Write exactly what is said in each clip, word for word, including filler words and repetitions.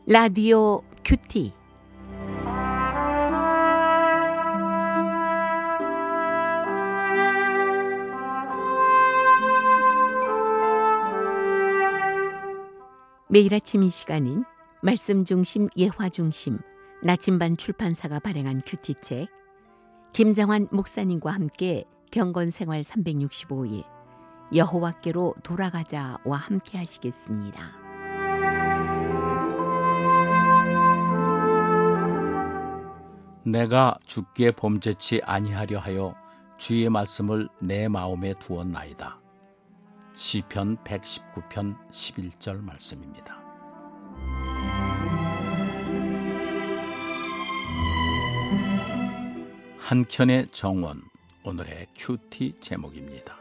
라디오 큐티. 매일 아침 이 시간은 말씀 중심, 예화 중심, 나침반 출판사가 발행한 큐티책, 김정환 목사님과 함께 경건생활 삼백육십오 일, 여호와께로 돌아가자와 함께 하시겠습니다. 내가 주께 범죄치 아니하려 하여 주의 말씀을 내 마음에 두었나이다. 시편 백십구 편 십일 절 말씀입니다. 한켠의 정원, 오늘의 큐티 제목입니다.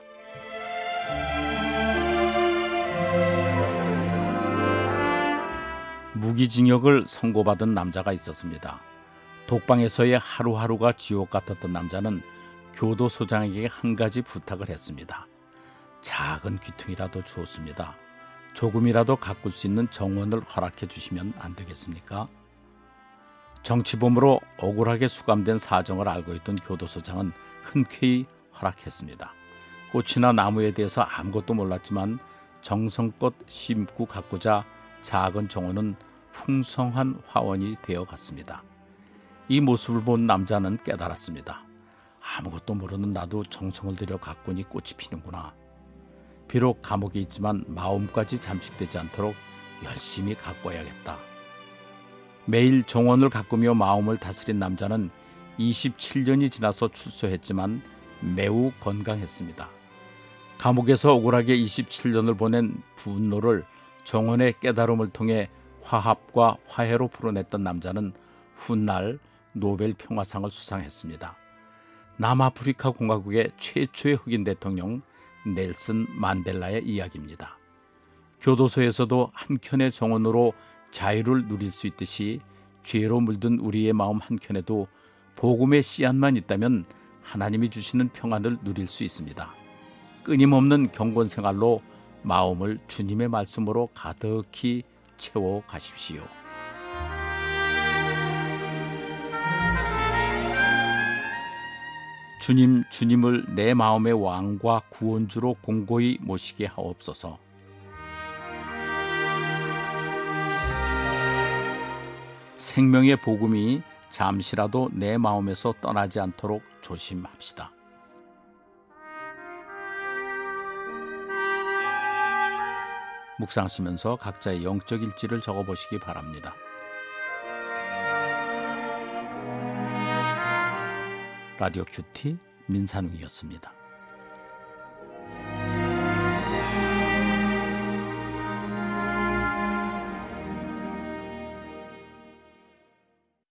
무기징역을 선고받은 남자가 있었습니다. 독방에서의 하루하루가 지옥 같았던 남자는 교도소장에게 한 가지 부탁을 했습니다. 작은 귀퉁이라도 좋습니다. 조금이라도 가꿀 수 있는 정원을 허락해 주시면 안 되겠습니까? 정치범으로 억울하게 수감된 사정을 알고 있던 교도소장은 흔쾌히 허락했습니다. 꽃이나 나무에 대해서 아무것도 몰랐지만 정성껏 심고 가꾸자 작은 정원은 풍성한 화원이 되어갔습니다. 이 모습을 본 남자는 깨달았습니다. 아무것도 모르는 나도 정성을 들여 가꾸니 꽃이 피는구나. 비록 감옥에 있지만 마음까지 잠식되지 않도록 열심히 가꿔야겠다. 매일 정원을 가꾸며 마음을 다스린 남자는 이십칠 년이 지나서 출소했지만 매우 건강했습니다. 감옥에서 억울하게 이십칠 년을 보낸 분노를 정원의 깨달음을 통해 화합과 화해로 풀어냈던 남자는 훗날 노벨 평화상을 수상했습니다. 남아프리카 공화국의 최초의 흑인 대통령 넬슨 만델라의 이야기입니다. 교도소에서도 한켠의 정원으로 자유를 누릴 수 있듯이 죄로 물든 우리의 마음 한켠에도 복음의 씨앗만 있다면 하나님이 주시는 평안을 누릴 수 있습니다. 끊임없는 경건 생활로 마음을 주님의 말씀으로 가득히 채워 가십시오. 주님, 주님을 내 마음의 왕과 구원주로 공고히 모시게 하옵소서. 생명의 복음이 잠시라도 내 마음에서 떠나지 않도록 조심합시다. 묵상하시면서 각자의 영적 일지를 적어보시기 바랍니다. 라디오 큐티 민산웅이었습니다.